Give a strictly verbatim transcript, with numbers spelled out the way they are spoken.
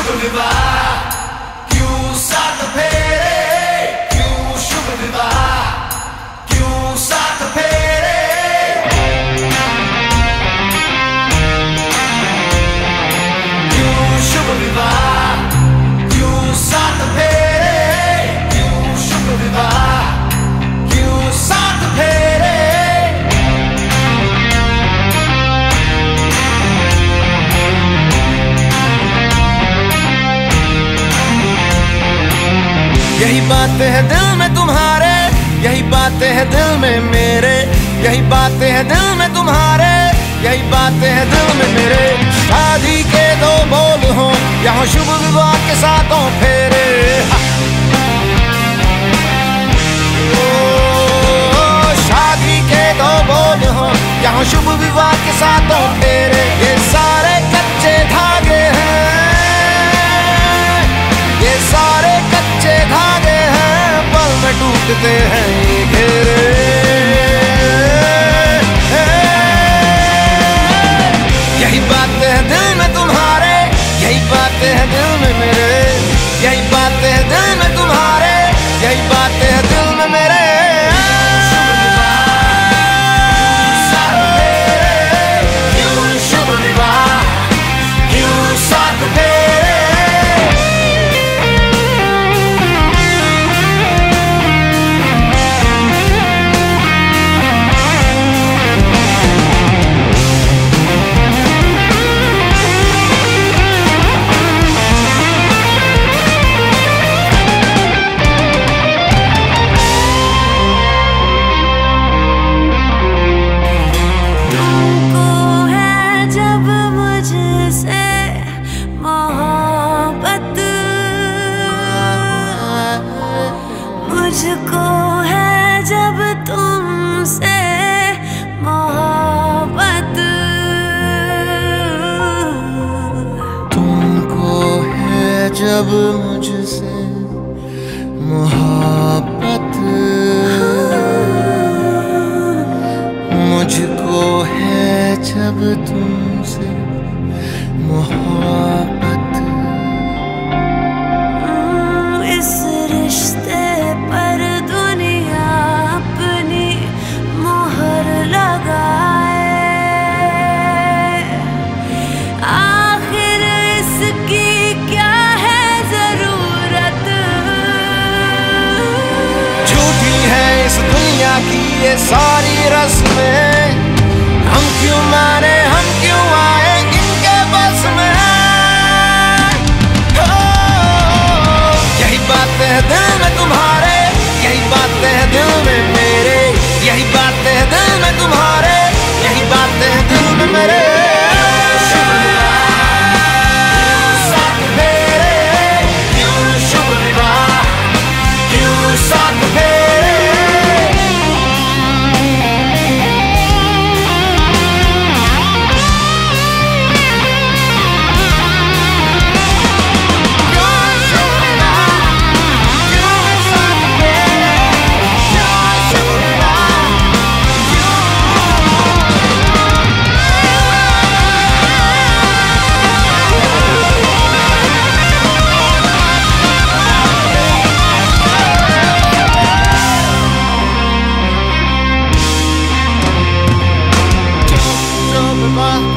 शुभ विवाह, क्यों साथ फेरे, क्यों शुभ विवाह, क्यों साथ फेरे। क्यों शुभ विवाह, क्यों साथ फेरे, क्यों शुभ विवाह, क्यों साथ फेरे। यही बातें हैं दिल में तुम्हारे, यही बातें हैं दिल में मेरे, यही बातें हैं दिल में तुम्हारे, यही बातें हैं दिल में मेरे। शादी के दो बोल हों यहाँ शुभ विवाह के साथों फेरे। ओ, शादी के दो बोल हों यहाँ शुभ विवाह के साथों फेरे। ये सारे कच्चे धागे हैं, ये सारे कच्चे धागे हैं, पल में टूटते हैं ये घेरे। यही बातें हैं दिल में तुम्हारे, यही बातें हैं दिल में मेरे, यही बातें हैं दिल में तुम्हारे, यही बातें हैं दिल में मेरे। मुझको है जब तुमसे मोहब्बत, तुमको है जब मुझसे मोहब्बत, मुझको है जब तुमसे मोहब्बत। इस रिश्ते पर दुनिया अपनी मोहर लगाए, आखिर इसकी क्या है जरूरत। झूठी है इस दुनिया की ये सारी रस्में, हम क्यों माने हम क्यों आए इनके बस में। यही बातें हैं दिल में तुम्हारे, यही बातें हैं दिल में मेरे, यही बातें हैं दिल में तुम्हारे, यही बातें हैं दिल में मेरे। साथ फेरे, क्यों शुभ विवाह, क्यों साथ फेरे। Bye.